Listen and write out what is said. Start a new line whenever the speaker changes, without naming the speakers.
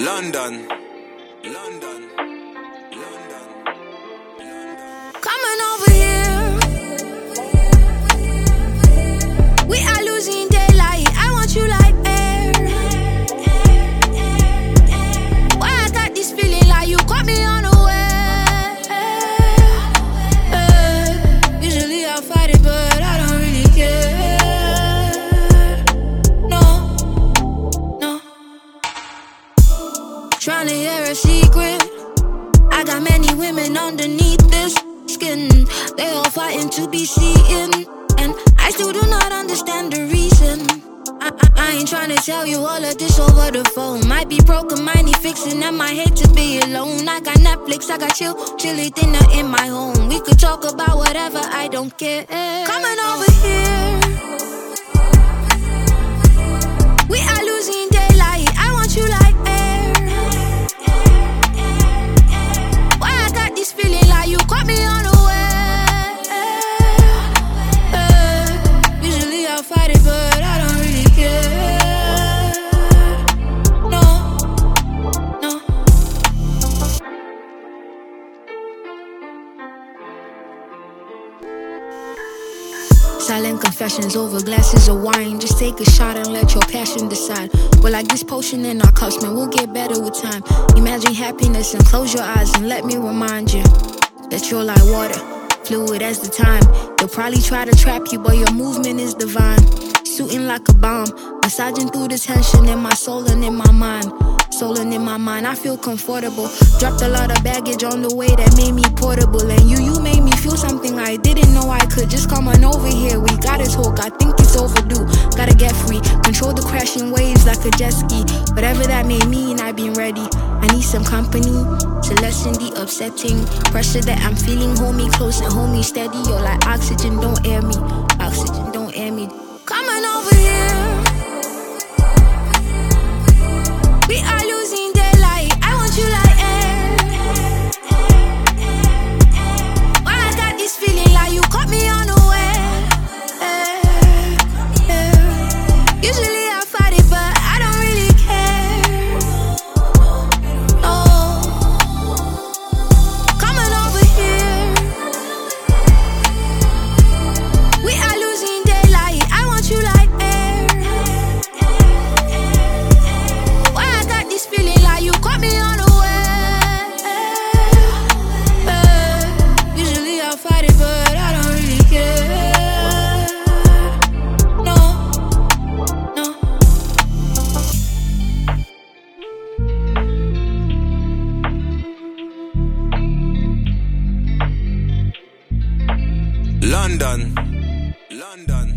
London, London, London.
Coming over here, we are losing daylight. I want you like air. Why I got this feeling like you caught me unaware. Usually I'll fight it, but I don't really care. No. Trying to hear a secret. I got many women underneath this skin. They all fighting to be seen, and I still do not understand the reason. I ain't trying to tell you all of this over the phone. Might be broken, might need fixing, and might hate to be alone. I got Netflix, I got chilly dinner in my home. We could talk about whatever, I don't care. Coming over here, we are losing daylight. I want you like air. Why I got this feeling like you caught me unaware. Usually I'll fight it, but I don't really care. No. Silent confessions over glasses of wine. Just take a shot and let your passion decide. We're like this potion in our cups, man, we'll get better with time. Imagine happiness and close your eyes and let me remind you that you're like water, fluid as the time. They'll probably try to trap you, but your movement is divine. Shooting like a bomb, massaging through the tension in my soul and in my mind. Soul and in my mind, I feel comfortable. Dropped a lot of baggage on the way that made me portable. And you made me feel something I didn't know I could. Just come on over here, we gotta talk, I think it's overdue. Gotta get free, control the crashing waves like a jet ski. Whatever that may mean, I've been ready. I need some company to lessen the upsetting pressure that I'm feeling. Hold me close and hold me steady. You're like oxygen, don't air me. Oxygen, don't air me. Coming over here, we are losing daylight. I want you like air. Why I got this feeling like you caught me unaware. Usually I fight it, but I don't really care. Oh, coming over here, we are losing daylight. I want you like air. Why I got this feeling like you caught me unaware. Usually I'll fight it, but I don't really care. No.
London, London.